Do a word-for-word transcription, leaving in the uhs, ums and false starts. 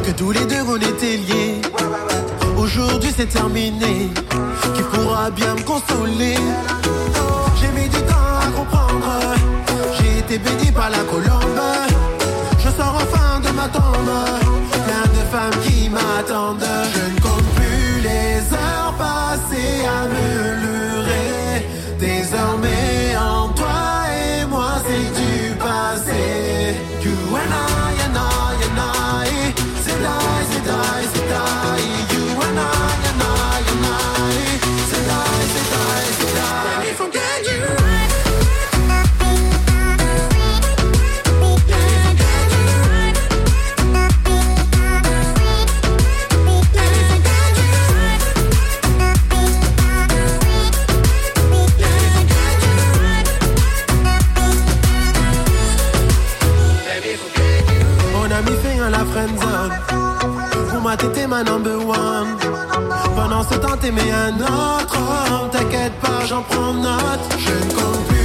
que tous les deux on était liés. Aujourd'hui c'est terminé. Qui pourra bien me consoler? J'ai mis du temps à comprendre. J'ai été béni par la colombe. Je sors enfin de ma tombe. Plein de femmes qui m'attendent. Je ne compte plus les heures passées à me leurrer. Désormais en toi et moi c'est du passé. You and I and I and I. C'est die, c'est die, c'est die. You and I and I and I. C'est die, c'est die, c'est die. Let me forget you. La friendzone, pour moi t'étais ma number one. Pendant ce temps t'aimais un autre homme. T'inquiète pas, j'en prends note. Je ne compte plus